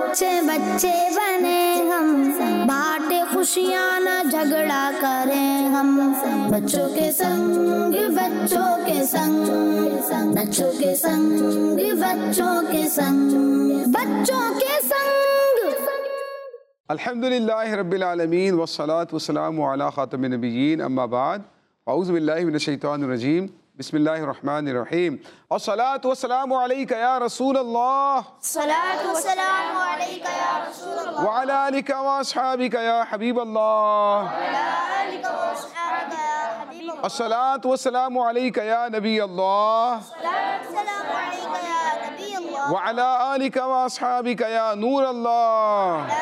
अच्छे बच्चे बने हम, बांटे खुशियाँ न झगड़ा करें हम। बच्चों के संग बच्चों के संग, बच्चों के संग बच्चों के संग, बच्चों के संग। अल्हम्दुलिल्लाहि रब्बिल आलमीन वस्सलातु वस्सलामु अला खातिमिन नबिय्यीन अम्मा बाद औज़ु बिल्लाहि मिनश शैतानिर रजीम बिस्मिल्लाहिर रहमानिर रहीम। अस्सलातु वस्सलामु अलैका या रसूल अल्लाह, सलातु वस्सलामु अलैका या रसूल अल्लाह, व अला आलिका व अस्हाबिका या हबीब अल्लाह, अस्सलातु वस्सलामु अलैका या नबी अल्लाह, व अला आलिका व अस्हाबिका या नूर अल्लाह।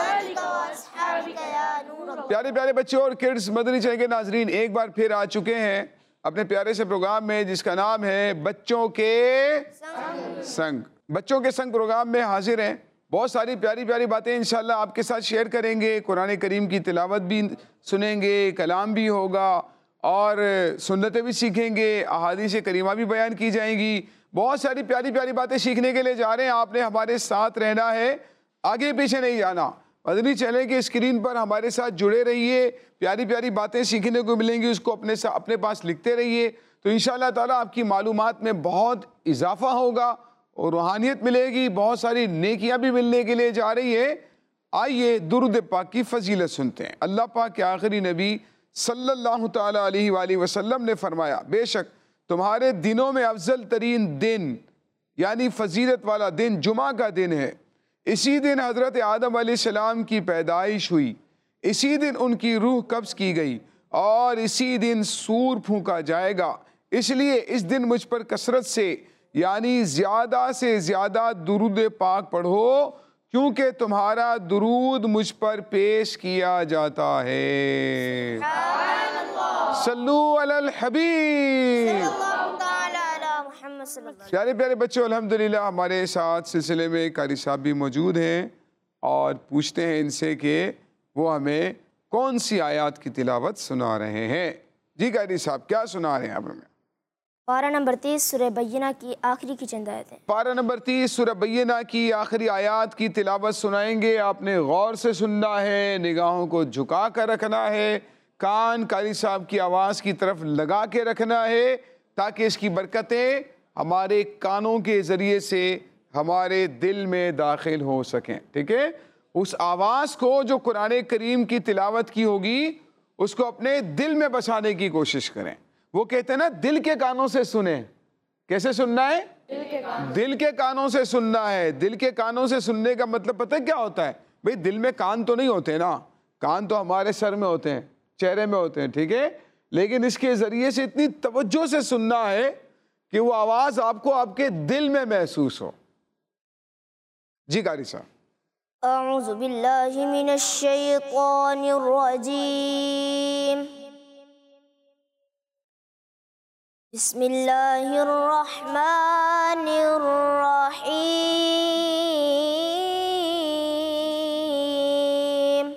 प्यारे प्यारे बच्चों और किड्स, मदनी चैनल के नाजरीन, एक बार फिर आ चुके हैं अपने प्यारे से प्रोग्राम में जिसका नाम है बच्चों के संग। बच्चों के संग प्रोग्राम में हाजिर हैं। बहुत सारी प्यारी प्यारी बातें इंशाल्लाह आपके साथ शेयर करेंगे। कुरान करीम की तिलावत भी सुनेंगे, कलाम भी होगा और सुन्नतें भी सीखेंगे, अहादीस करीमा भी बयान की जाएंगी। बहुत सारी प्यारी प्यारी बातें सीखने के लिए जा रहे हैं। आपने हमारे साथ रहना है, आगे पीछे नहीं जाना। मदनी चैनल की स्क्रीन पर हमारे साथ जुड़े रहिए, प्यारी प्यारी बातें सीखने को मिलेंगी, उसको अपने पास लिखते रहिए, तो इंशाअल्लाह ताला आपकी मालूमात में बहुत इजाफा होगा और रूहानियत मिलेगी। बहुत सारी नेकियां भी मिलने के लिए जा रही है। आइए दुरूद पाक की फजीलत सुनते हैं। अल्लाह पाक के आखिरी नबी सल्लल्लाहु ताला अलैहि वसल्लम ने फरमाया, बेशक तुम्हारे दिनों में अफजल तरीन दिन यानी फजीलत वाला दिन जुमा का दिन है। इसी दिन हज़रत आदम अलैहिस्सलाम की पैदाइश हुई, इसी दिन उनकी रूह कब्ज़ की गई और इसी दिन सूर फूंका जाएगा। इसलिए इस दिन मुझ पर कसरत से यानी ज़्यादा से ज़्यादा दुरूद पाक पढ़ो, क्योंकि तुम्हारा दुरूद मुझ पर पेश किया जाता है। सल्लू अलल हबीब। प्यारे प्यारे बच्चों, अल्हम्दुलिल्लाह हमारे साथ सिलसिले में कारी साहब भी मौजूद हैं और पूछते हैं इनसे कि वो हमें कौन सी आयत की तिलावत सुना रहे हैं। जी कारी साहब, क्या सुना रहे हैं आप हमें? पारा नंबर 30 सूरह बय्यना की आखिरी की चंद आयतें। पारा नंबर 30 सूरह बय्यना की आखिरी आयत की तिलावत सुनाएंगे। आपने गौर से सुनना है, निगाहों को झुका कर रखना है, कान कारी साहब की आवाज़ की तरफ लगा के रखना है, ताकि इसकी बरकतें हमारे कानों के ज़रिए से हमारे दिल में दाखिल हो सकें। ठीक है, उस आवाज़ को जो कुरान करीम की तिलावत की होगी उसको अपने दिल में बसाने की कोशिश करें। वो कहते हैं ना, दिल के कानों से सुने। कैसे सुनना है? दिल के कानों से सुनना है। दिल के कानों से सुनने का मतलब पता है क्या होता है? भाई दिल में कान तो नहीं होते ना, कान तो हमारे सर में होते हैं, चेहरे में होते हैं, ठीक है, लेकिन इसके ज़रिए से इतनी तवज्जो से सुनना है कि वो आवाज़ आपको आपके दिल में महसूस हो। जी कारी साहब। अऊज़ु बिल्लाहि मिनश शैतानिर रजीम। बिस्मिल्लाहिर रहमानिर रहीम।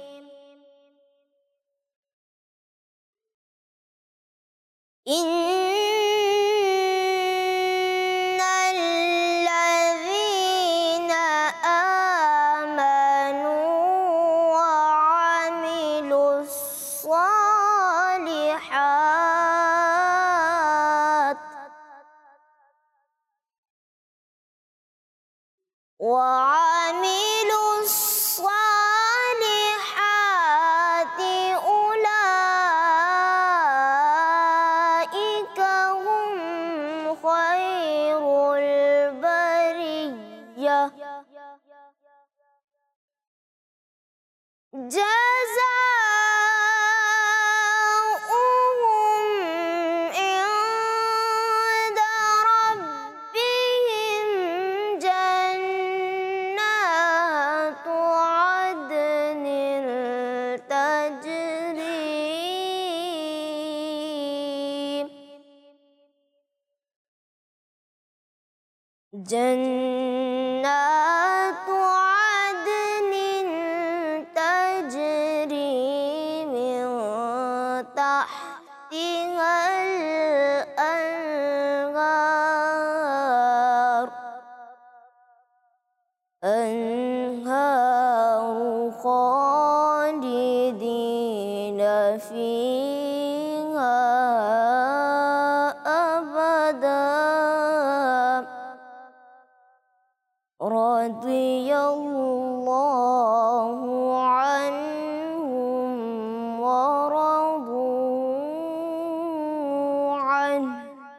وعملوا الصالحات أولئك هم خير البرية جنات عدن تجري من تحتها الأنهار رضي الله عنهم ورضوا عنه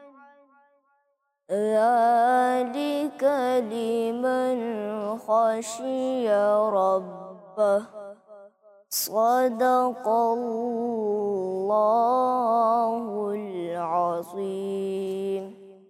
ذلك لمن خشي ربه صدق الله العظيم.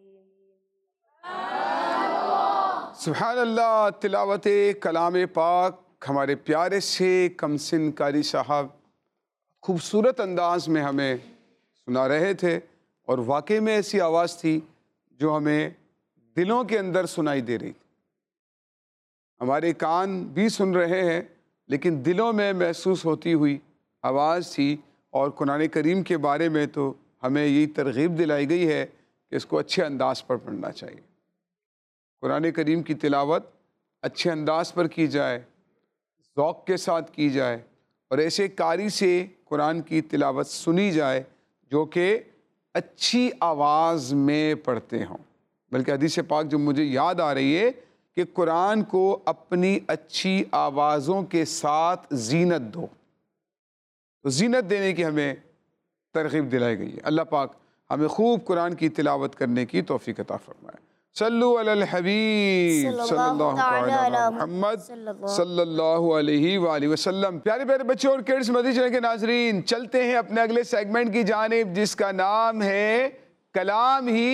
سبحان اللہ. تلاوت کلام پاک ہمارے پیارے سے کمسن قاری صاحب خوبصورت انداز میں ہمیں سنا رہے تھے، اور واقعی میں ایسی آواز تھی جو ہمیں دلوں کے اندر سنائی دے رہی تھی. ہمارے کان بھی سن رہے ہیں لیکن دلوں میں محسوس ہوتی ہوئی آواز تھی. اور قرآن کریم کے بارے میں تو ہمیں یہی ترغیب دلائی گئی ہے کہ اس کو اچھے انداز پر پڑھنا چاہیے. قرآن کریم کی تلاوت اچھے انداز پر کی جائے، ذوق کے ساتھ کی جائے، اور ایسے قاری سے قرآن کی تلاوت سنی جائے جو کہ اچھی آواز میں پڑھتے ہوں. بلکہ حدیث پاک جو مجھے یاد آ رہی ہے کہ قرآن کو اپنی اچھی آوازوں کے ساتھ زینت دو. تو زینت دینے کی ہمیں ترغیب دلائی گئی ہے. اللہ پاک ہمیں خوب قرآن کی تلاوت کرنے کی توفیق عطا فرمائے. صلو علی الحبیب صلی اللہ علی محمد صلی اللہ علیہ وآلہ وسلم. پیارے پیارے بچوں اور کڈز مدنی چینل کے ناظرین، چلتے ہیں اپنے اگلے سیگمنٹ کی جانب جس کا نام ہے کلام ہی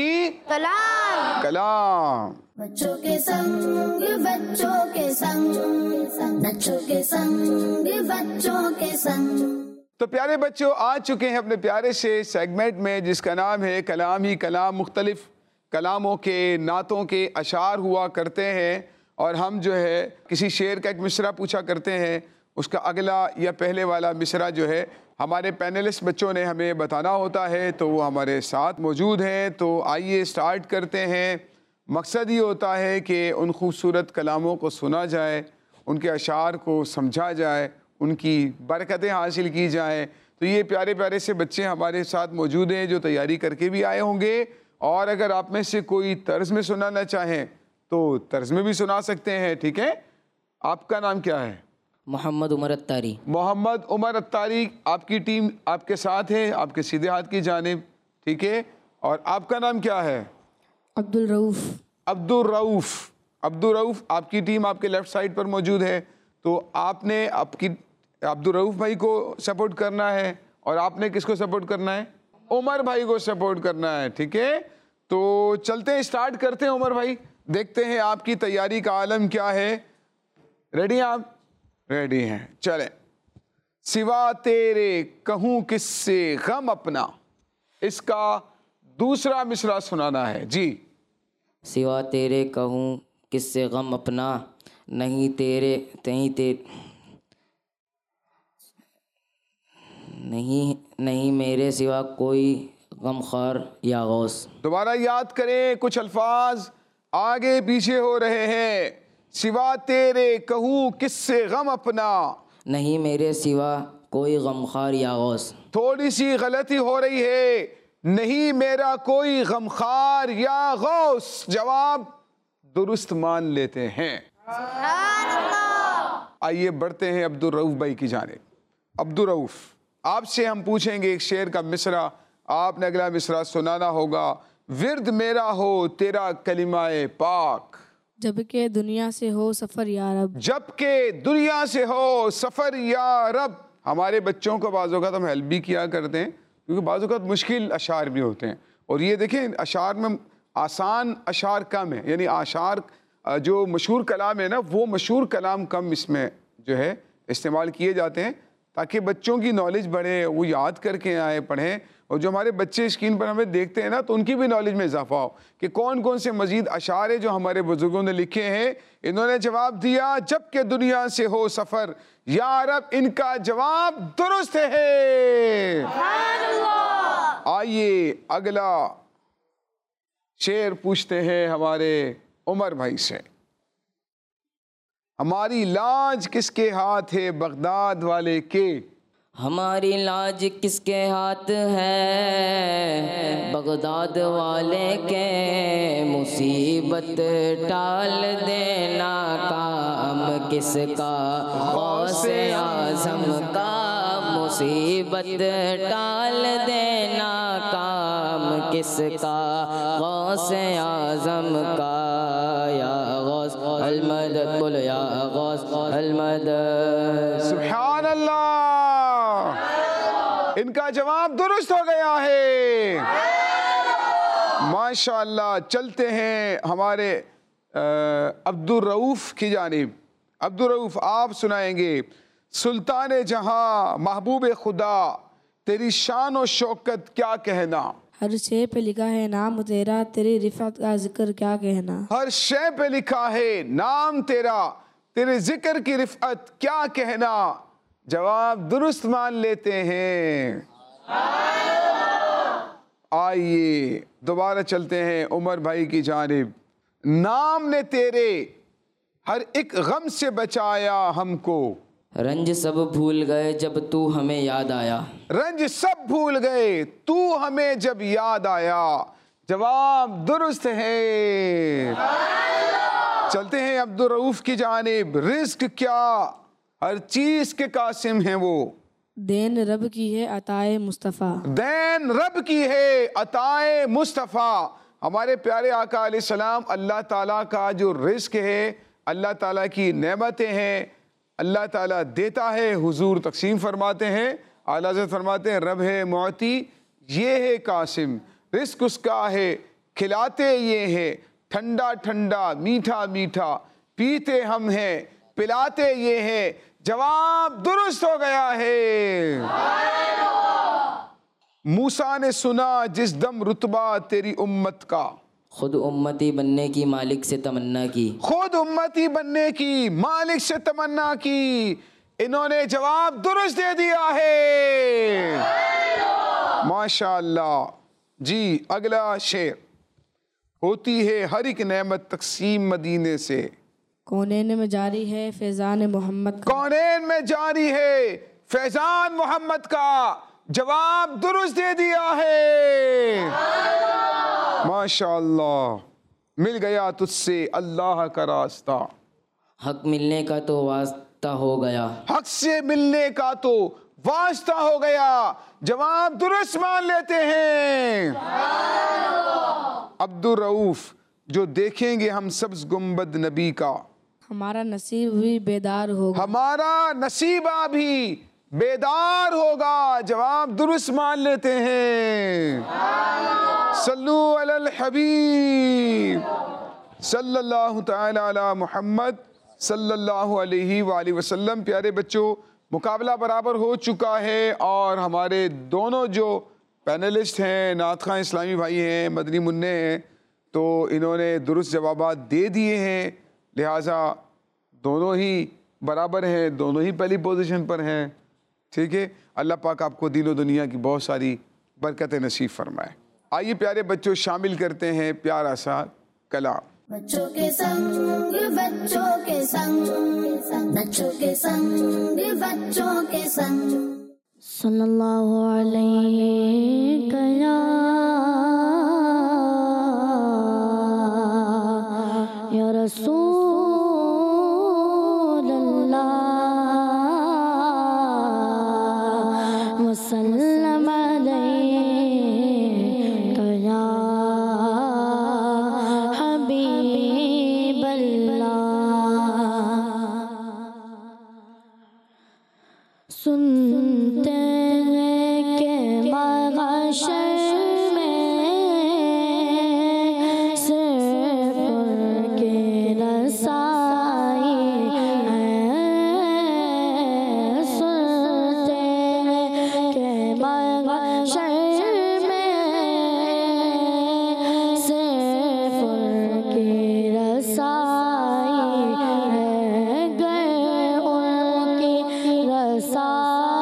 کلام. بچوں کے سنگ بچوں کے سنگ بچوں کے سنگ بچوں کے سنگ. تو پیارے بچوں آ چکے ہیں اپنے پیارے سے سیگمنٹ میں جس کا نام ہے کلام ہی کلام. مختلف کلاموں کے، نعتوں کے اشعار ہوا کرتے ہیں، اور ہم جو ہے کسی شعر کا ایک مصرع پوچھا کرتے ہیں، اس کا اگلا یا پہلے والا مصرع جو ہے ہمارے پینلسٹ بچوں نے ہمیں بتانا ہوتا ہے. تو وہ ہمارے ساتھ موجود ہیں. تو آئیے سٹارٹ کرتے ہیں. مقصد یہ ہوتا ہے کہ ان خوبصورت کلاموں کو سنا جائے، ان کے اشعار کو سمجھا جائے، ان کی برکتیں حاصل کی جائیں. تو یہ پیارے پیارے سے بچے ہمارے ساتھ موجود ہیں جو تیاری کر کے بھی آئے ہوں گے، اور اگر آپ میں سے کوئی طرز میں سنانا چاہیں تو طرز میں بھی سنا سکتے ہیں. ٹھیک ہے؟ آپ کا نام کیا ہے؟ محمد عمر اتاری. محمد عمر اتاری. آپ کی ٹیم آپ کے ساتھ ہے، آپ کے سیدھے ہاتھ کی جانب. ٹھیک ہے؟ اور آپ کا نام کیا ہے؟ عبدالرؤوف. عبدالرؤوف. عبدالرؤوف آپ کی ٹیم آپ کے لیفٹ سائڈ پر موجود ہے. تو آپ نے عبدالرؤوف بھائی کو سپورٹ کرنا ہے، اور آپ نے کس کو سپورٹ کرنا ہے؟ عمر بھائی کو سپورٹ کرنا ہے. ٹھیک ہے؟ تو چلتے ہیں، اسٹارٹ کرتے ہیں. عمر بھائی دیکھتے ہیں آپ کی تیاری کا عالم کیا ہے. ریڈی ہیں آپ؟ ریڈی ہیں. چلیں. سوا تیرے کہوں کس سے غم اپنا، اس کا دوسرا مصرع سنانا ہے. جی. سوا تیرے کہوں کس سے غم اپنا، نہیں میرے سوا کوئی غم خوار یا غوث. دوبارہ یاد کریں، کچھ الفاظ آگے پیچھے ہو رہے ہیں. سوا تیرے کہوں کس سے غم اپنا، نہیں میرے سوا کوئی غم خوار یا غوث. تھوڑی سی غلطی ہو رہی ہے. نہیں میرا کوئی غمخوار یا غوث. جواب درست مان لیتے ہیں. آئیے بڑھتے ہیں عبدالرؤوف بھائی کی جانب. عبدالرؤوف آپ سے ہم پوچھیں گے ایک شعر کا مصرع، آپ نے اگلا مصرع سنانا ہوگا. ورد میرا ہو تیرا کلمہ پاک، جب کہ دنیا سے ہو سفر یا رب. جب کہ دنیا سے ہو سفر یا رب. ہمارے بچوں کو بعض اوقات ہم ہیلپ بھی کیا کرتے ہیں کیونکہ بعض اوقات مشکل اشعار بھی ہوتے ہیں. اور یہ دیکھیں اشعار میں آسان اشعار کم ہیں، یعنی اشعار جو مشہور کلام ہے نا، وہ مشہور کلام کم اس میں جو ہے استعمال کیے جاتے ہیں تاکہ بچوں کی نالج بڑھے، وہ یاد کر کے آئیں پڑھیں. اور جو ہمارے بچے اسکرین پر ہمیں دیکھتے ہیں نا، تو ان کی بھی نالج میں اضافہ ہو کہ کون کون سے مزید اشعار ہیں جو ہمارے بزرگوں نے لکھے ہیں. انہوں نے جواب دیا جب کہ دنیا سے ہو سفر یا رب. ان کا جواب درست ہے. آئیے اگلا شعر پوچھتے ہیں ہمارے عمر بھائی سے. ہماری لاج کس کے ہاتھ ہے بغداد والے کے، ہماری لاج کس کے ہاتھ ہے، بغداد والے کے مصیبت ٹال دینا کام کس کا، غوث اعظم کا مصیبت ٹال دینا کام کس کا، غوث اعظم کا، یا غوث المدد، بولو یا غوث المدد۔ سبحان اللہ، ان کا جواب درست ہو گیا ہے، ماشاءاللہ۔ چلتے ہیں ہمارے عبدالرؤف کی جانب۔ عبدالرؤف، آپ سنائیں گے، سلطان جہاں محبوب خدا تیری شان و شوکت کیا کہنا، ہر شے پہ لکھا ہے نام تیرا، تیری رفعت کا ذکر کیا کہنا، ہر شے پہ لکھا ہے نام تیرا، تیرے ذکر کی رفعت کیا کہنا۔ جواب درست مان لیتے ہیں۔ آئیے دوبارہ چلتے ہیں عمر بھائی کی جانب۔ نام نے تیرے ہر ایک غم سے بچایا ہم کو، رنج سب بھول گئے جب تو ہمیں یاد آیا، رنج سب بھول گئے تو ہمیں جب یاد آیا۔ جواب درست ہے۔ چلتے ہیں عبدالرؤف کی جانب۔ رزق کیا، ہر چیز کے قاسم ہیں وہ، دین رب کی ہے عطائے مصطفیٰ، دین رب کی ہے عطائے مصطفیٰ۔ ہمارے پیارے آقا علیہ السلام، اللہ تعالیٰ کا جو رزق ہے، اللہ تعالیٰ کی نعمتیں ہیں، اللہ تعالیٰ دیتا ہے، حضور تقسیم فرماتے ہیں۔ اعلیٰ حضرت فرماتے ہیں رب ہے معطی، یہ ہے قاسم، رزق اس کا ہے، کھلاتے یہ ہے، ٹھنڈا ٹھنڈا میٹھا میٹھا پیتے ہم ہیں، پلاتے یہ ہے۔ جواب درست ہو گیا ہے۔ موسیٰ نے سنا جس دم رتبہ تیری امت کا، خود امتی بننے کی مالک سے تمنا کی، خود امتی بننے کی مالک سے تمنا کی۔ انہوں نے جواب درست دے دیا ہے، ماشاءاللہ۔ جی اگلا شعر۔ ہوتی ہے ہر ایک نعمت تقسیم مدینے سے، کونین میں جاری ہے فیضان محمد کا، کونین میں جاری ہے فیضان محمد کا۔ جواب درست دے دیا ہے، ماشاءاللہ۔ مل گیا تجھ سے اللہ کا راستہ، حق ملنے کا تو واسطہ ہو گیا، حق سے ملنے کا تو واسطہ ہو گیا۔ جواب درست مان لیتے ہیں۔ عبدالرؤف، جو دیکھیں گے ہم سبز گنبد نبی کا، ہمارا نصیب بھی بیدار ہوگا، ہمارا نصیبہ بھی بیدار ہوگا۔ جواب درست مان لیتے ہیں۔ صلو علی الحبیب صلی اللہ تعالی علی محمد صلی اللہ علیہ وآلہ وسلم۔ پیارے بچوں، مقابلہ برابر ہو چکا ہے اور ہمارے دونوں جو پینلسٹ ہیں، نعت خواں اسلامی بھائی ہیں، مدنی منع ہیں، تو انہوں نے درست جوابات دے دیے ہیں، لہٰذا دونوں ہی برابر ہیں، دونوں ہی پہلی پوزیشن پر ہیں۔ ٹھیک ہے، اللہ پاک آپ کو دین و دنیا کی بہت ساری برکتیں نصیب فرمائے۔ آئیے پیارے بچوں، شامل کرتے ہیں پیارا سا کلام۔ بچوں کے سنگ بچوں کے سنگ، بچوں کے سنگ بچوں کے سنگ، صلی اللہ علیہ یا رسول اللہ وسلم علیک یا حبیب اللہ۔ سنتے ہیں کہ محشر میں صرف ان کی رسائی ہے، سنتے ہیں کہ محشر میں صرف ان کی رسائی ہے، گر ان کی رسائی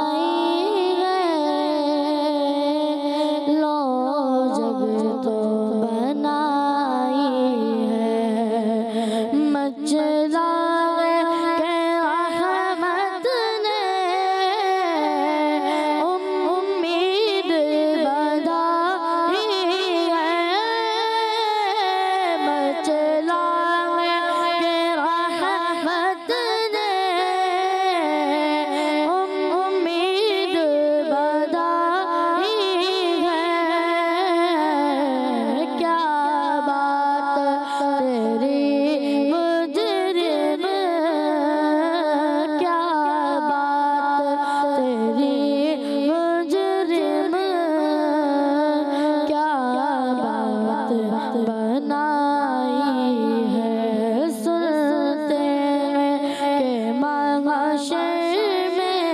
محشر میں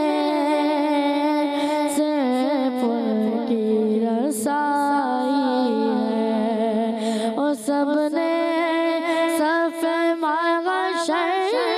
صرف ان کی رسائی ہے، اور سب نے صف محشر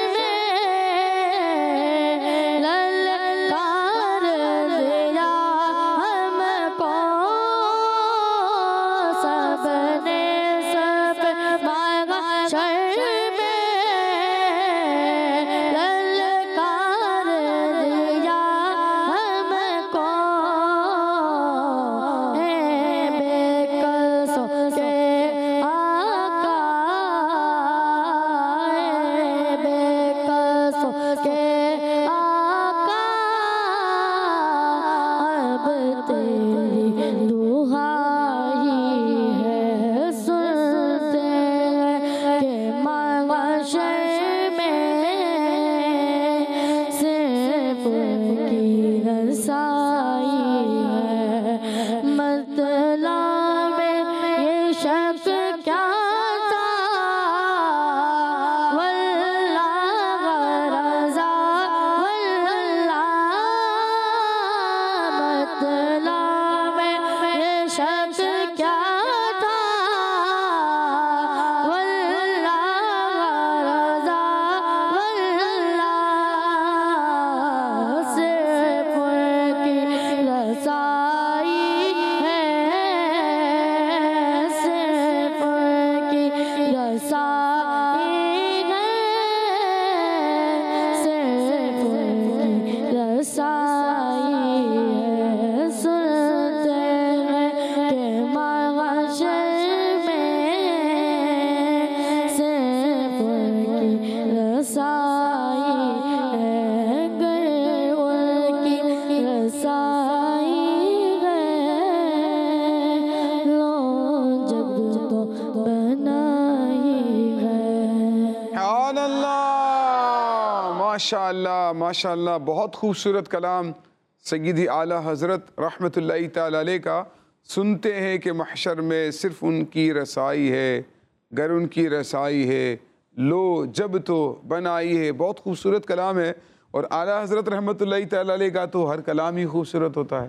ماشاءاللہ بہت خوبصورت کلام سیدی اعلیٰ حضرت رحمت اللہ تعالی علیہ کا. سنتے ہیں کہ محشر میں صرف ان کی رسائی ہے، گر ان کی رسائی ہے، لو جب تو بنائی ہے. بہت خوبصورت کلام ہے، اور اعلیٰ حضرت رحمت اللہ تعالی علیہ کا تو ہر کلام ہی خوبصورت ہوتا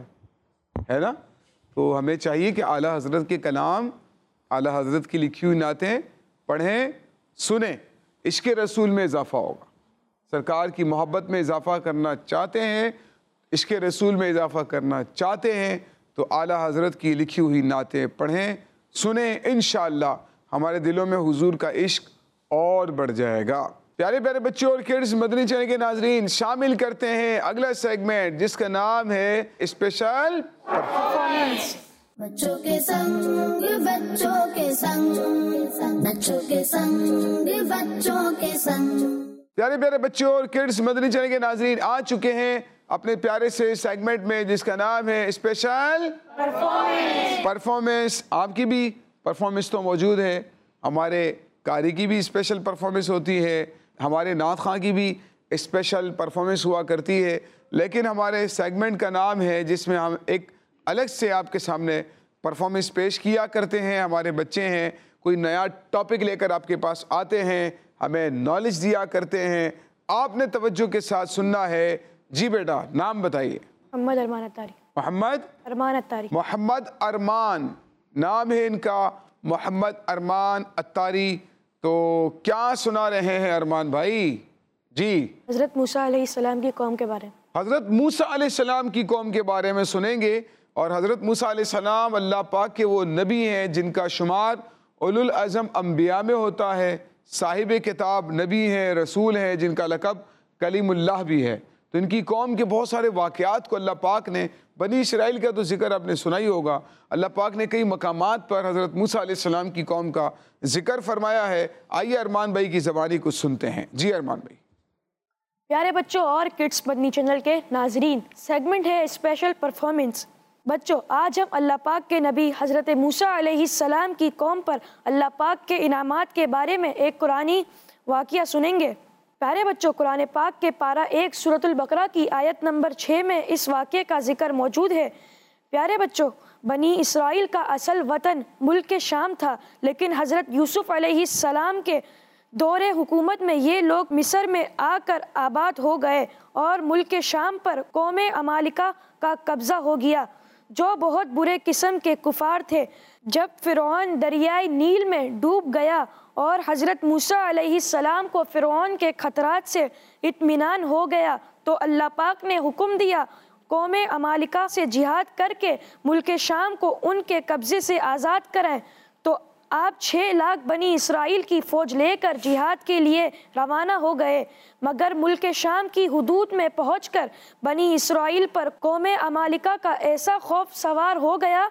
ہے نا. تو ہمیں چاہیے کہ اعلیٰ حضرت کے کلام، اعلیٰ حضرت کی لکھی ہوئی نعتیں پڑھیں، سنیں. عشق رسول میں اضافہ ہوگا. سرکار کی محبت میں اضافہ کرنا چاہتے ہیں، عشق رسول میں اضافہ کرنا چاہتے ہیں تو اعلیٰ حضرت کی لکھی ہوئی نعتیں پڑھیں، سنیں. انشاءاللہ ہمارے دلوں میں حضور کا عشق اور بڑھ جائے گا. پیارے پیارے بچوں اور کڈز، مدنی چینل کے ناظرین، شامل کرتے ہیں اگلا سیگمنٹ جس کا نام ہے اسپیشل پرفارمنس. بچوں کے سنگ بچوں کے سنگ، بچوں کے سنگ بچوں کے سنگ. پیارے پیارے بچوں اور کڈز، مدنی چینل کے ناظرین آ چکے ہیں اپنے پیارے سے سیگمنٹ میں جس کا نام ہے اسپیشل پرفارمنس. آپ کی بھی پرفارمنس تو موجود ہے، ہمارے قاری کی بھی اسپیشل پرفارمنس ہوتی ہے، ہمارے نعت خواں کی بھی اسپیشل پرفارمنس ہوا کرتی ہے. لیکن ہمارے سیگمنٹ کا نام ہے جس میں ہم ایک الگ سے آپ کے سامنے پرفارمنس پیش کیا کرتے ہیں. ہمارے بچے ہیں، کوئی نیا ٹاپک لے کر آپ کے پاس آتے ہیں، ہمیں نالج دیا کرتے ہیں. آپ نے توجہ کے ساتھ سننا ہے. جی بیٹا، نام بتائیے. محمد ارمان اتاری. محمد ارمان نام ہے ان کا، محمد ارمان اتاری. تو کیا سنا رہے ہیں ارمان بھائی؟ جی، حضرت موسیٰ علیہ السلام کی قوم کے بارے میں. حضرت موسیٰ علیہ السلام کی قوم کے بارے میں سنیں گے. اور حضرت موسیٰ علیہ السلام اللہ پاک کے وہ نبی ہیں جن کا شمار اولو العزم انبیاء میں ہوتا ہے، صاحب کتاب نبی ہیں، رسول ہیں، جن کا لقب کلیم اللہ بھی ہے. تو ان کی قوم کے بہت سارے واقعات کو اللہ پاک نے، بنی اسرائیل کا تو ذکر آپ نے سنا ہی ہوگا، اللہ پاک نے کئی مقامات پر حضرت موسیٰ علیہ السلام کی قوم کا ذکر فرمایا ہے. آئیے ارمان بھائی کی زبانی کو سنتے ہیں. جی ارمان بھائی. پیارے بچوں اور کڈز مدنی چینل کے ناظرین، سیگمنٹ ہے اسپیشل پرفارمنس. بچوں، آج ہم اللہ پاک کے نبی حضرت موسیٰ علیہ السلام کی قوم پر اللہ پاک کے انعامات کے بارے میں ایک قرآنی واقعہ سنیں گے. پیارے بچوں، قرآن پاک کے پارہ 1 سورۃ البقرہ کی آیت نمبر 6 میں اس واقعے کا ذکر موجود ہے. پیارے بچوں، بنی اسرائیل کا اصل وطن ملک شام تھا، لیکن حضرت یوسف علیہ السلام کے دور حکومت میں یہ لوگ مصر میں آ کر آباد ہو گئے اور ملک شام پر قوم عمالقہ کا قبضہ ہو گیا جو بہت برے قسم کے کفار تھے۔ جب فرعون دریائے نیل میں ڈوب گیا اور حضرت موسیٰ علیہ السلام کو فرعون کے خطرات سے اطمینان ہو گیا تو اللہ پاک نے حکم دیا قوم عمالقہ سے جہاد کر کے ملک شام کو ان کے قبضے سے آزاد کریں۔ تو آپ 6 لاکھ بنی اسرائیل کی فوج لے کر جہاد کے لیے روانہ ہو گئے، مگر ملک شام کی حدود میں پہنچ کر بنی اسرائیل پر قوم عمالقہ کا ایسا خوف سوار ہو گیا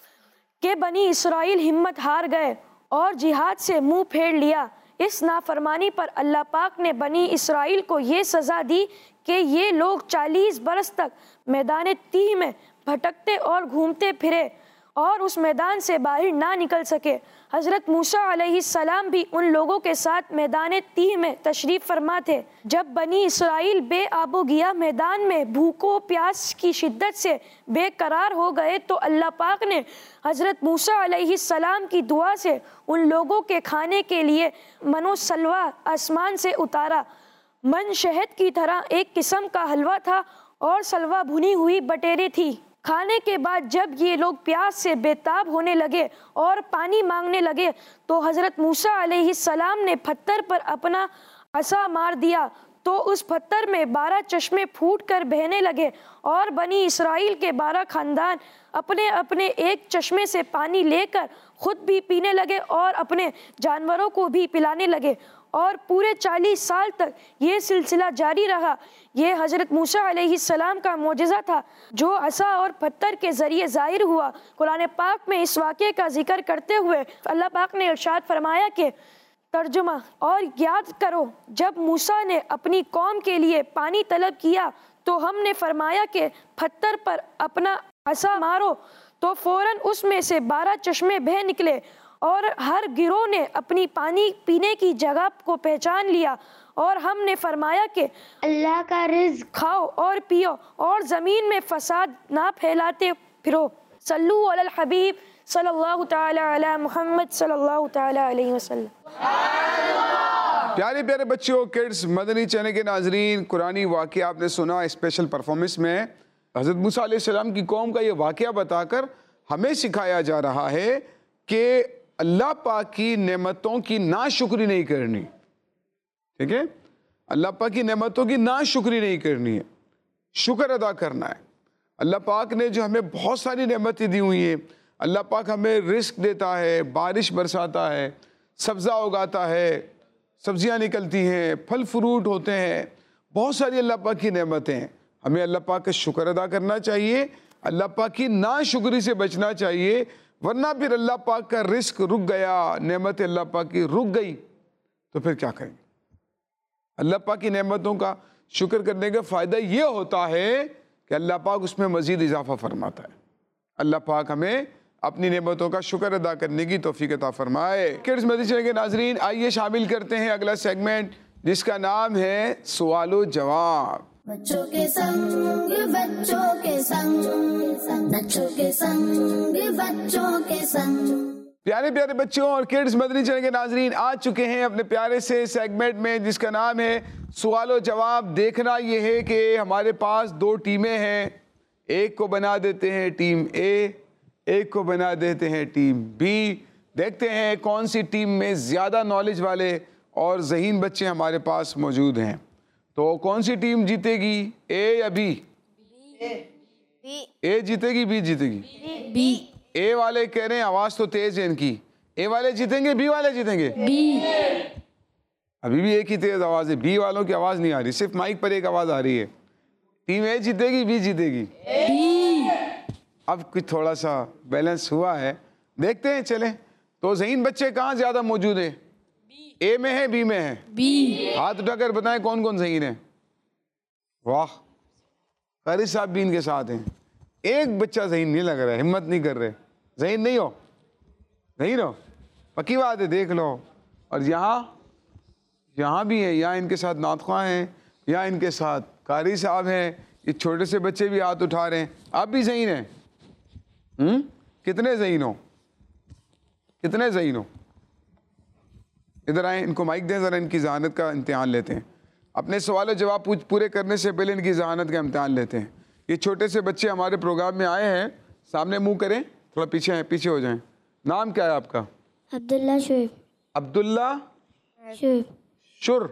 کہ بنی اسرائیل ہمت ہار گئے اور جہاد سے منہ پھیر لیا۔ اس نافرمانی پر اللہ پاک نے بنی اسرائیل کو یہ سزا دی کہ یہ لوگ 40 برس تک میدان تیہ میں بھٹکتے اور گھومتے پھرے اور اس میدان سے باہر نہ نکل سکے۔ حضرت موسیٰ علیہ السلام بھی ان لوگوں کے ساتھ میدان تیہ میں تشریف فرما تھے۔ جب بنی اسرائیل بے آب و گیا میدان میں بھوک و پیاس کی شدت سے بے قرار ہو گئے تو اللہ پاک نے حضرت موسیٰ علیہ السلام کی دعا سے ان لوگوں کے کھانے کے لیے من و سلوہ آسمان سے اتارا۔ من شہد کی طرح ایک قسم کا حلوہ تھا اور سلوہ بھنی ہوئی بٹیرے تھی۔ کھانے کے بعد جب یہ لوگ پیاس سے بےتاب ہونے لگے اور پانی مانگنے لگے تو حضرت موسیٰ علیہ السلام نے پتھر پر اپنا عصا مار دیا تو اس پتھر میں 12 چشمے پھوٹ کر بہنے لگے اور بنی اسرائیل کے 12 خاندان اپنے اپنے ایک چشمے سے پانی لے کر خود بھی پینے لگے اور اپنے جانوروں کو بھی پلانے لگے اور پورے 40 سال تک یہ سلسلہ جاری رہا۔ یہ حضرت موسیٰ علیہ السلام کا معجزہ تھا جو عصا اور پتھر کے ذریعے ظاہر ہوا۔ قرآن پاک میں اس واقعے کا ذکر کرتے ہوئے اللہ پاک نے ارشاد فرمایا کہ ترجمہ اور یاد کرو جب موسیٰ نے اپنی قوم کے لیے پانی طلب کیا تو ہم نے فرمایا کہ پتھر پر اپنا عصا مارو تو فوراً اس میں سے 12 چشمے بہہ نکلے اور ہر گروہ نے اپنی پانی پینے کی جگہ کو پہچان لیا اور ہم نے فرمایا کہ اللہ کا رزق کھاؤ اور پیو اور زمین میں فساد نہ پھیلاتے پھرو۔ صلو علی الحبیب صلی اللہ تعالی علی محمد صلی اللہ تعالی علیہ وسلم۔ پیارے پیارے بچوں، کڈز مدنی چینل کے ناظرین، قرآنی واقعہ آپ نے سنا اسپیشل پرفارمنس میں حضرت موسیٰ علیہ السلام کی قوم کا یہ واقعہ بتا کر ہمیں سکھایا جا رہا ہے کہ اللہ پاک کی نعمتوں کی ناشکری نہیں کرنی، ٹھیک ہے؟ اللہ پاک کی نعمتوں کی ناشکری نہیں کرنی ہے، شکر ادا کرنا ہے۔ اللہ پاک نے جو ہمیں بہت ساری نعمتیں دی ہوئی ہیں، اللہ پاک ہمیں رزق دیتا ہے، بارش برساتا ہے، سبزہ اگاتا ہے، سبزیاں نکلتی ہیں، پھل فروٹ ہوتے ہیں، بہت ساری اللہ پاک کی نعمتیں ہیں۔ ہمیں اللہ پاک کا شکر ادا کرنا چاہیے، اللہ پاک کی ناشکری سے بچنا چاہیے، ورنہ پھر اللہ پاک کا رزق رک گیا، نعمت اللہ پاک کی رک گئی تو پھر کیا کریں گے؟ اللہ پاک کی نعمتوں کا شکر کرنے کا فائدہ یہ ہوتا ہے کہ اللہ پاک اس میں مزید اضافہ فرماتا ہے۔ اللہ پاک ہمیں اپنی نعمتوں کا شکر ادا کرنے کی توفیق عطا فرمائے۔ کڈز مدنی چینل کے ناظرین، آئیے شامل کرتے ہیں اگلا سیگمنٹ جس کا نام ہے سوال و جواب۔ بچوں کے سنگ بچوں کے سنگ بچوں کے سنگ بچوں کے سنگ۔ پیارے پیارے بچوں اور کڈز مدنی چینل کے ناظرین آ چکے ہیں اپنے پیارے سے سیگمنٹ میں جس کا نام ہے سوال و جواب۔ دیکھنا یہ ہے کہ ہمارے پاس 2 ٹیمیں ہیں، ایک کو بنا دیتے ہیں ٹیم اے، ایک کو بنا دیتے ہیں ٹیم بی۔ دیکھتے ہیں کون سی ٹیم میں زیادہ نالج والے اور ذہین بچے ہمارے پاس موجود ہیں۔ تو کون سی ٹیم جیتے گی، اے یا بی؟ اے جیتے گی بی جیتے گی؟ بی۔ اے والے کہہ رہے ہیں آواز تو تیز ہے ان کی، اے والے جیتیں گے بی والے جیتیں گے؟ بی۔ ابھی بھی ایک ہی تیز آواز ہے، بی والوں کی آواز نہیں آ رہی، صرف مائک پر ایک آواز آ رہی ہے۔ ٹیم اے جیتے گی بی جیتے گی؟ بی۔ اب کچھ تھوڑا سا بیلنس ہوا ہے، دیکھتے ہیں چلیں۔ تو ذہین بچے کہاں زیادہ موجود ہیں، اے میں ہے بی میں ہے؟ بی۔ ہاتھ اٹھا کر بتائیں کون کون ذہین ہیں؟ واہ، قاری صاحب بھی ان کے ساتھ ہیں۔ ایک بچہ ذہین نہیں لگ رہا ہے، ہمت نہیں کر رہے۔ ذہین نہیں ہو؟ ذہین ہو؟ پکی بات ہے، دیکھ لو۔ اور یہاں بھی ہیں، یہاں ان کے ساتھ نعت خواں ہیں، یہاں ان کے ساتھ قاری صاحب ہیں، یہ چھوٹے سے بچے بھی ہاتھ اٹھا رہے ہیں۔ آپ بھی ذہین ہیں؟ کتنے ذہین ہو؟ کتنے ذہین ہو؟ ادھر آئیں, ان کو مائک دیں ذرا, ان کی ذہانت کا امتحان لیتے ہیں. اپنے سوال و جواب پورے کرنے سے پہلے ان کی ذہانت کا امتحان لیتے ہیں. یہ چھوٹے سے بچے ہمارے پروگرام میں آئے ہیں, سامنے منہ کریں, تھوڑا پیچھے ہیں, پیچھے ہو جائیں. نام کیا ہے آپ کا؟ عبداللہ شعیب. عبداللہ شعیب.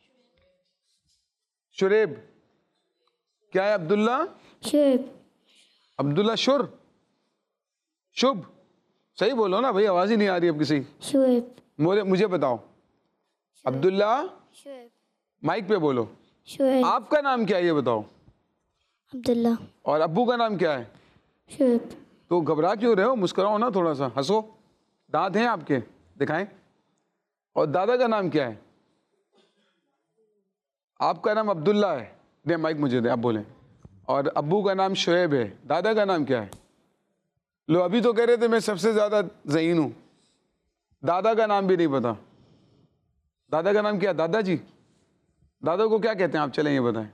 شریب کیا ہے؟ عبداللہ شعیب. عبداللہ شب, صحیح بولو نا بھائی, آواز ہی نہیں آ رہی اب کسی. شعیب. مجھے بتاؤ, عبداللہ شعیب. مائک پہ بولو. شعیب. آپ کا نام کیا ہے یہ بتاؤ؟ عبداللہ. اور ابو کا نام کیا ہے؟ شعیب. تو گھبرا کیوں رہے ہو؟ مسکراؤ نا تھوڑا سا, ہنسو. دانت ہیں آپ کے؟ دکھائیں. اور دادا کا نام کیا ہے؟ آپ کا نام عبداللہ ہے, دیں مائک مجھے دیں, آپ بولیں. اور ابو کا نام شعیب ہے, دادا کا نام کیا ہے؟ لو, ابھی تو کہہ رہے تھے میں سب سے زیادہ ذہین ہوں, دادا کا نام بھی نہیں پتا. دادا کا نام کیا ہے؟ دادا جی, دادا کو کیا کہتے ہیں آپ؟ چلیں یہ بتائیں.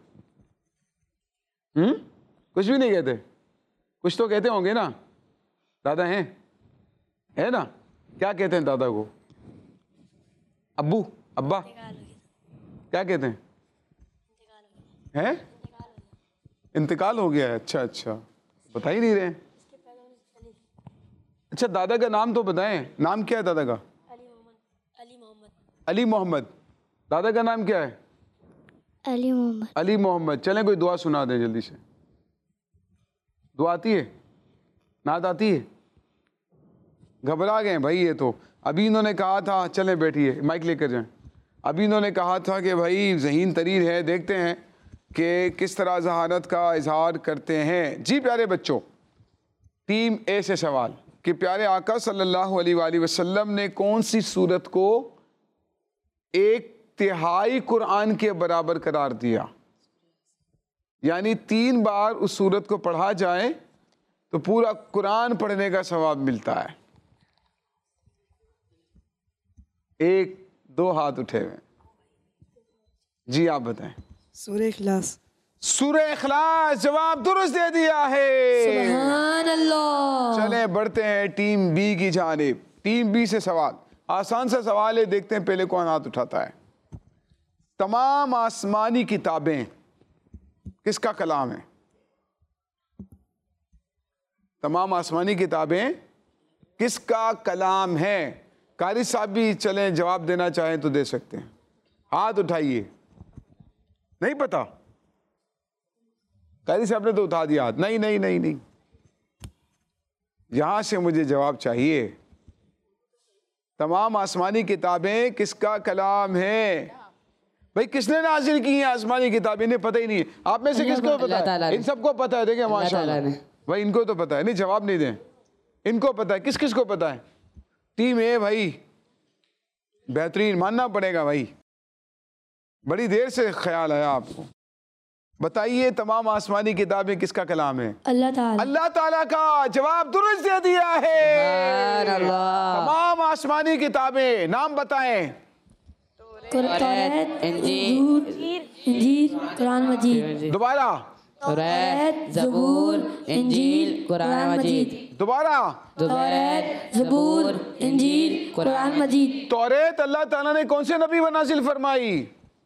کچھ بھی نہیں کہتے؟ کچھ تو کہتے ہوں گے نا. دادا ہیں, ہے نا؟ کیا کہتے ہیں دادا کو؟ ابو, ابا کیا کہتے ہیں؟ ہیں انتقال ہو گیا ہے. اچھا بتا ہی نہیں رہے. اچھا دادا کا نام تو بتائیں, نام کیا ہے دادا کا؟ علی محمد. دادا کا نام کیا ہے؟ علی محمد. چلیں کوئی دعا سنا دیں جلدی سے. دعا آتی ہے؟ نعت آتی ہے؟ گھبرا گئے بھائی یہ تو. ابھی انہوں نے کہا تھا, چلیں بیٹھیے, مائک لے کر جائیں. ابھی انہوں نے کہا تھا کہ بھائی ذہین ترین ہے, دیکھتے ہیں کہ کس طرح ذہانت کا اظہار کرتے ہیں. جی پیارے بچوں, ٹیم اے سے سوال کہ پیارے آقا صلی اللہ علیہ وآلہ وسلم نے کون سی سورت کو 1/3 قرآن کے برابر قرار دیا؟ یعنی 3 بار اس سورت کو پڑھا جائے تو پورا قرآن پڑھنے کا ثواب ملتا ہے. 1-2 ہاتھ اٹھے ہوئے. جی آپ بتائیں. سورہ اخلاص. سورہ اخلاص, جواب درست دے دیا ہے. سبحان اللہ. چلیں بڑھتے ہیں ٹیم بی کی جانب. ٹیم بی سے سوال, آسان سا سوال ہے, دیکھتے ہیں پہلے کون ہاتھ اٹھاتا ہے. تمام آسمانی کتابیں کس کا کلام ہے؟ تمام آسمانی کتابیں کس کا کلام ہے؟ قاری صاحب بھی چلیں جواب دینا چاہیں تو دے سکتے ہیں. ہاتھ اٹھائیے. نہیں پتا؟ قاری صاحب نے تو اٹھا دیا ہاتھ. نہیں, یہاں سے مجھے جواب چاہیے. تمام آسمانی کتابیں کس کا کلام ہے؟ بھائی کس نے نازل کی ہیں آسمانی کتابیں؟ انہیں پتہ ہی نہیں ہے. آپ میں سے کس کو پتا ہے؟ ان سب کو پتا ہے. دیکھیں ماشاءاللہ بھائی, ان کو تو پتا ہے. نہیں جواب نہیں دیں, ان کو پتا ہے. کس کس کو پتا ہے؟ ٹیم اے بھائی بہترین, ماننا پڑے گا بھائی, بڑی دیر سے خیال آیا آپ کو. بتائیے تمام آسمانی کتابیں کس کا کلام ہے؟ اللہ تعالیٰ. اللہ تعالیٰ کا. جواب درست دے دیا ہے. تمام آسمانی کتابیں نام بتائیں. توریت, انجیل, قرآن مجید. دوبارہ. توریت, زبور, انجیل, قرآن مجید. دوبارہ. توریت, زبور, انجیل, قرآن مجید. توریت اللہ تعالیٰ نے کون سے نبی پر نازل فرمائی؟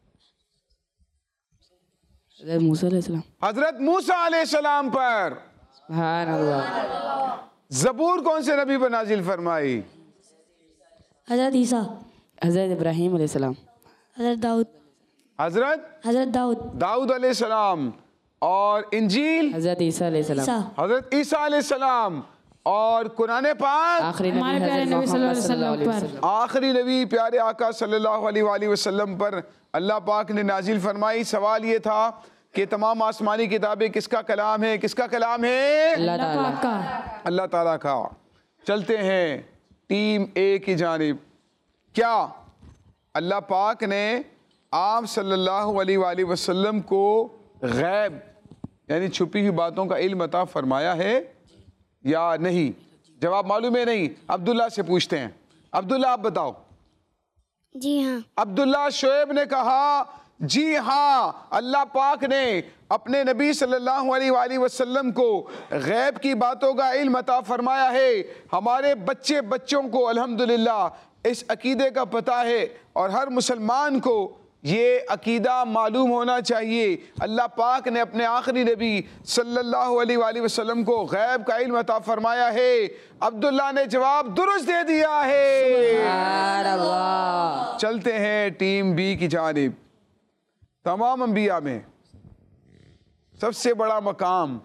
حضرت موسیٰ علیہ السلام. حضرت موسیٰ علیہ السلام پر. سبحان اللہ. زبور کون سے نبی پر نازل فرمائی؟ حضرت عیسیٰ. حضرت ابراہیم علیہ السلام. حضرت داؤد. حضرت داؤد علیہ السلام. اور انجیل حضرت عیسیٰ علیہ السلام. حضرت عیسیٰ علیہ السلام. اور قرآن پاک آخری نبی حضرت محمد صلی اللہ علیہ وسلم. آخری نبی پیارے آقا صلی اللہ علیہ وآلہ وسلم پر اللہ پاک نے نازل فرمائی. سوال یہ تھا کہ تمام آسمانی کتابیں کس کا کلام ہے؟ کس کا کلام ہے؟ اللہ تعالیٰ کا. اللہ تعالیٰ کا. چلتے ہیں ٹیم اے کی جانب. کیا اللہ پاک نے آپ صلی اللہ علیہ وآلہ وسلم کو غیب یعنی چھپی ہوئی باتوں کا علم عطا فرمایا ہے یا نہیں؟ جواب معلوم ہے نہیں. عبداللہ سے پوچھتے ہیں. عبداللہ آپ بتاؤ. جی ہاں. عبداللہ شعیب نے کہا جی ہاں, اللہ پاک نے اپنے نبی صلی اللہ علیہ وآلہ وسلم کو غیب کی باتوں کا علم عطا فرمایا ہے. ہمارے بچوں کو الحمدللہ اس عقیدے کا پتہ ہے اور ہر مسلمان کو یہ عقیدہ معلوم ہونا چاہیے۔ اللہ پاک نے اپنے آخری نبی صلی اللہ علیہ وآلہ وسلم کو غیب کا علم عطا فرمایا ہے۔ عبداللہ نے جواب درست دے دیا ہے۔ سبحان اللہ۔ چلتے ہیں ٹیم بی کی جانب۔ تمام انبیاء میں سب سے بڑا مقام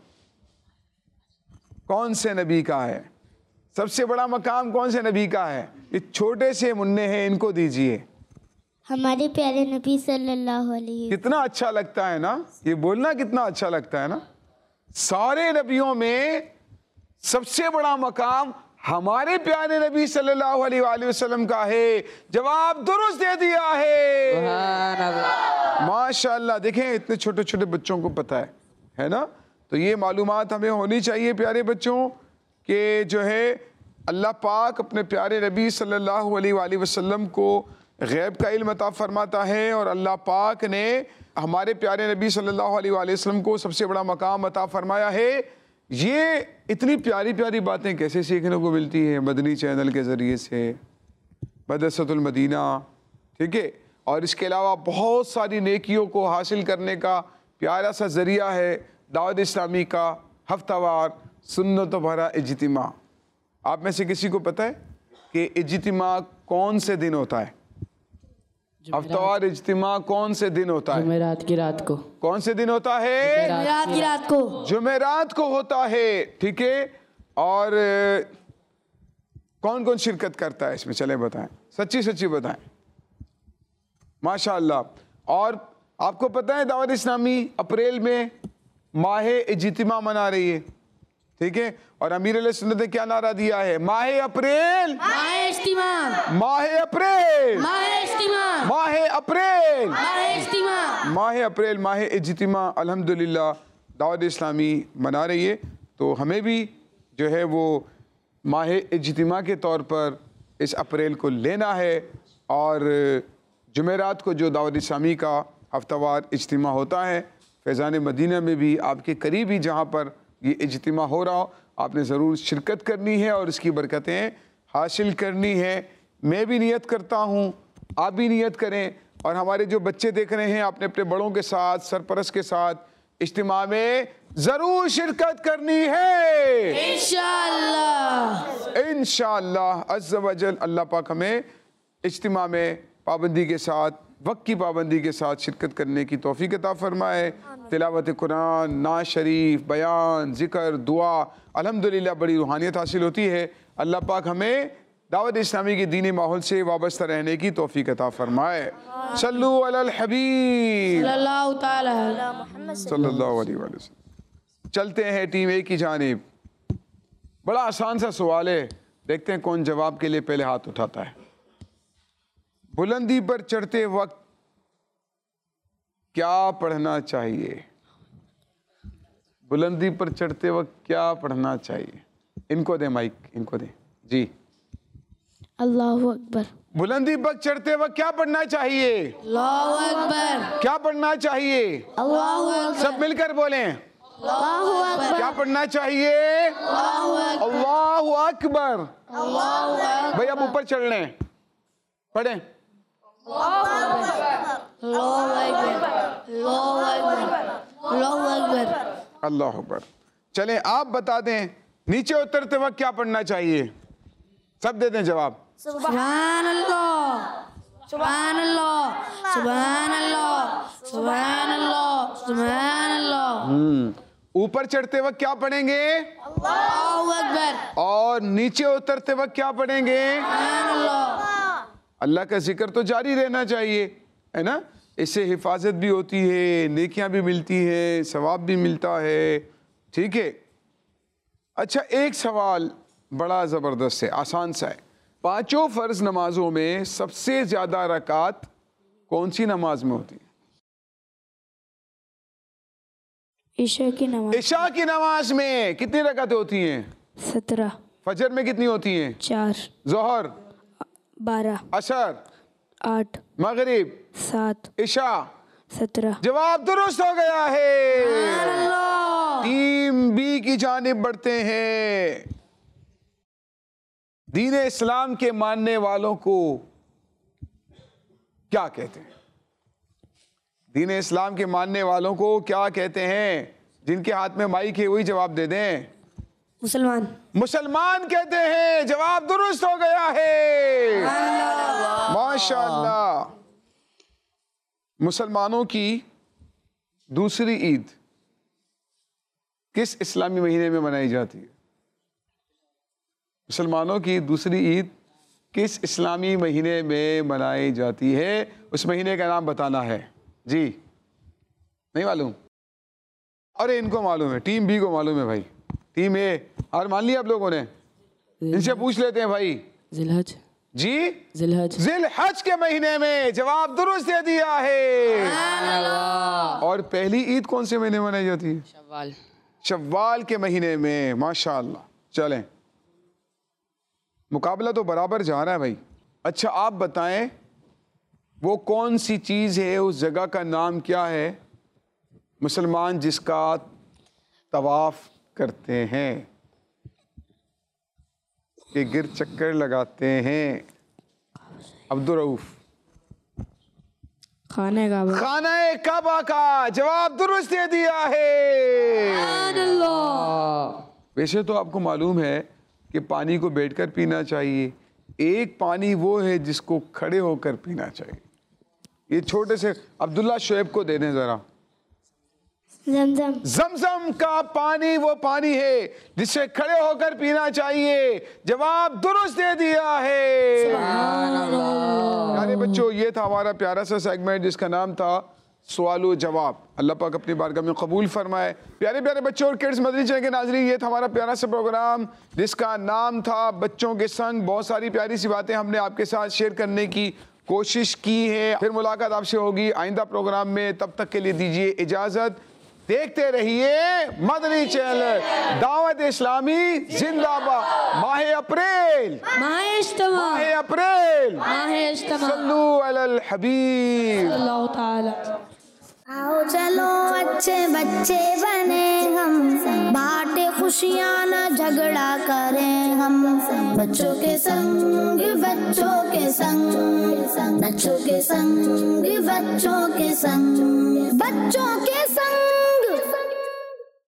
کون سے نبی کا ہے؟ سب سے بڑا مقام کون سے نبی کا ہے؟ یہ چھوٹے سے منع ہیں، ان کو دیجئے۔ ہمارے پیارے نبی صلی اللہ علیہ کتنا اچھا لگتا ہے نا، یہ بولنا کتنا اچھا لگتا ہے نا۔ سارے نبیوں میں سب سے بڑا مقام ہمارے پیارے نبی صلی اللہ علیہ وآلہ وسلم کا ہے۔ جواب درست دے دیا ہے۔ سبحان اللہ۔ ماشاءاللہ، دیکھیں اتنے چھوٹے چھوٹے بچوں کو پتہ ہے نا، تو یہ معلومات ہمیں ہونی چاہیے پیارے بچوں کہ جو ہے اللہ پاک اپنے پیارے نبی صلی اللہ علیہ وآلہ وسلم کو غیب کا علم عطا فرماتا ہے، اور اللہ پاک نے ہمارے پیارے نبی صلی اللہ علیہ وآلہ وسلم کو سب سے بڑا مقام عطا فرمایا ہے۔ یہ اتنی پیاری پیاری باتیں کیسے سیکھنے کو ملتی ہیں؟ مدنی چینل کے ذریعے سے، مدرسۃ المدینہ، ٹھیک ہے، اور اس کے علاوہ بہت ساری نیکیوں کو حاصل کرنے کا پیارا سا ذریعہ ہے دعوت اسلامی کا ہفتہ وار سنت و بھرا اجتماع۔ آپ میں سے کسی کو پتہ ہے کہ اجتماع کون سے دن ہوتا ہے؟ ہفتہ وار اجتماع کون سے دن ہوتا ہے؟ جمعرات کی رات کو۔ کون سے دن ہوتا ہے؟ جمعرات کی رات کو۔ جمعرات کو ہوتا ہے، ٹھیک ہے۔ اور کون کون شرکت کرتا ہے اس میں؟ چلیں بتائیں، سچی سچی بتائیں۔ ماشاءاللہ۔ اور آپ کو پتہ ہے دعوت اسلامی اپریل میں ماہ اجتماع منا رہی ہے، ٹھیک ہے، اور امیر علیہ سنت نے کیا نعرہ دیا ہے؟ ماہ اپریل، ماہ اجتماع، ماہ اپریل، ماہ اجتماع، ماہ اپریل، ماہ اجتماع، ماہ اپریل، ماہ اجتماع الحمدللہ دعوت اسلامی منا رہی ہے۔ تو ہمیں بھی جو ہے وہ ماہ اجتماع کے طور پر اس اپریل کو لینا ہے، اور جمعرات کو جو دعوت اسلامی کا ہفتہ وار اجتماع ہوتا ہے فیضان مدینہ میں بھی آپ کے قریب ہی جہاں پر یہ اجتماع ہو رہا ہو، آپ نے ضرور شرکت کرنی ہے اور اس کی برکتیں حاصل کرنی ہے۔ میں بھی نیت کرتا ہوں، آپ بھی نیت کریں، اور ہمارے جو بچے دیکھ رہے ہیں آپ نے اپنے بڑوں کے ساتھ، سرپرست کے ساتھ اجتماع میں ضرور شرکت کرنی ہے انشاءاللہ۔ انشاءاللہ عز و جل۔ اللہ پاک ہمیں اجتماع میں پابندی کے ساتھ، وقت کی پابندی کے ساتھ شرکت کرنے کی توفیق عطا فرمائے۔ تلاوت قرآن، نعت شریف، بیان، ذکر، دعا، الحمدللہ بڑی روحانیت حاصل ہوتی ہے۔ اللہ پاک ہمیں دعوت اسلامی کے دینی ماحول سے وابستہ رہنے کی توفیق عطا فرمائے۔ صلو علی الحبیب صلی اللہ تعالی صلی اللہ علیہ وسلم۔ چلتے ہیں ٹیم اے کی جانب۔ بڑا آسان سا سوال ہے، دیکھتے ہیں کون جواب کے لیے پہلے ہاتھ اٹھاتا ہے۔ بلندی پر چڑھتے وقت کیا پڑھنا چاہیے؟ بلندی پر چڑھتے وقت کیا پڑھنا چاہیے؟ ان کو دیں مائک، ان کو دیں جی۔ اللہ اکبر، بلندی پر چڑھتے وقت کیا پڑھنا چاہیے؟ اللہ اکبر، کیا پڑھنا چاہیے؟ اللہ اکبر، سب مل کر بولیں، اللہ اکبر، کیا پڑھنا چاہیے؟ اللہ اکبر۔ بھائی اب اوپر چڑھ لیں، پڑھیں۔ اللہ اکبر۔ چلیں آپ بتا دیں نیچے اترتے وقت کیا پڑھنا چاہیے؟ سب دے دیں جواب۔ سبحان اللہ، سبحان اللہ، سبحان اللہ، سبحان اللہ، سبحان اللہ۔ اوپر چڑھتے وقت کیا پڑھیں گے؟ اللہ اکبر، اور نیچے اترتے وقت کیا پڑھیں گے؟ سبحان اللہ۔ اللہ کا ذکر تو جاری رہنا چاہیے، ہے نا، اس سے حفاظت بھی ہوتی ہے، نیکیاں بھی ملتی ہیں، ثواب بھی ملتا ہے، ٹھیک ہے۔ اچھا ایک سوال بڑا زبردست ہے، آسان سا ہے۔ پانچوں فرض نمازوں میں سب سے زیادہ رکعت کون سی نماز میں ہوتی ہے؟ عشاء کی نماز، عشاء کی نماز میں کتنی رکعتیں ہوتی ہیں؟ 17، فجر میں کتنی ہوتی ہیں؟ 4، ظہر، 12، عصر، 8، مغرب، 7، عشاء۔ 17۔ جواب درست ہو گیا ہے۔ ٹیم بی کی جانب بڑھتے ہیں۔ دین اسلام کے ماننے والوں کو کیا کہتے ہیں؟ دین اسلام کے ماننے والوں کو کیا کہتے ہیں؟ جن کے ہاتھ میں مائک ہے وہی جواب دے دیں. مسلمان. مسلمان کہتے ہیں. جواب درست ہو گیا ہے. ماشاء اللہ. مسلمانوں کی دوسری عید کس اسلامی مہینے میں منائی جاتی ہے؟ مسلمانوں کی دوسری عید کس اسلامی مہینے میں منائی جاتی ہے؟ اس مہینے کا نام بتانا ہے. جی نہیں معلوم؟ ارے ان کو معلوم ہے, ٹیم بی کو معلوم ہے بھائی. ٹیم اے ہار مان لی آپ لوگوں نے؟ ان سے پوچھ لیتے ہیں بھائی. ذی الحج. جی ذی الحج. ذی الحج کے مہینے میں. جواب درست دے دیا ہے. اور پہلی عید کون سے مہینے منائی جاتی ہے؟ شوال. شوال کے مہینے میں. ماشاء اللہ. چلیں مقابلہ تو برابر جا رہا ہے بھائی. اچھا آپ بتائیں وہ کون سی چیز ہے, اس جگہ کا نام کیا ہے مسلمان جس کا طواف کرتے ہیں, کہ گر چکر لگاتے ہیں؟ عبدالرؤف. خانہ کعبہ. خانہ کعبہ کا. جواب درست دے دیا ہے. ویسے تو آپ کو معلوم ہے کہ پانی کو بیٹھ کر پینا چاہیے. ایک پانی وہ ہے جس کو کھڑے ہو کر پینا چاہیے. یہ چھوٹے سے عبداللہ شعیب کو دے دیں ذرا. زمزم. زمزم کا پانی وہ پانی ہے جس سے کھڑے ہو کر پینا چاہیے. جواب درست دے دیا ہے. پیارے بچوں یہ تھا ہمارا پیارا سا سیگمنٹ جس کا نام تھا سوال و جواب. اللہ پاک اپنی بارگاہ میں قبول فرمائے. پیارے پیارے بچوں اور کڈز مدنی چینل کے ناظرین یہ تھا ہمارا پیارا سا پروگرام جس کا نام تھا بچوں کے سنگ. بہت ساری پیاری سی باتیں ہم نے آپ کے ساتھ شیئر کرنے کی کوشش کی ہے. پھر ملاقات آپ سے ہوگی آئندہ پروگرام میں. تب تک کے لیے دیجیے اجازت. دیکھتے رہیے مدنی چینل. دعوت اسلامی زندہ باد. ماہ اپریل. ماہ اجتماع. ماہ اپریل. ماہ اجتماع. صلو علی الحبیب. اللہ تعالی. آؤ چلو اچھے بچے بنے ہم, بانٹے خوشیاں نہ جھگڑا کریں ہم. بچوں کے سنگ بچوں کے سنگ, بچوں کے سنگ بچوں کے سنگ, بچوں کے سنگ.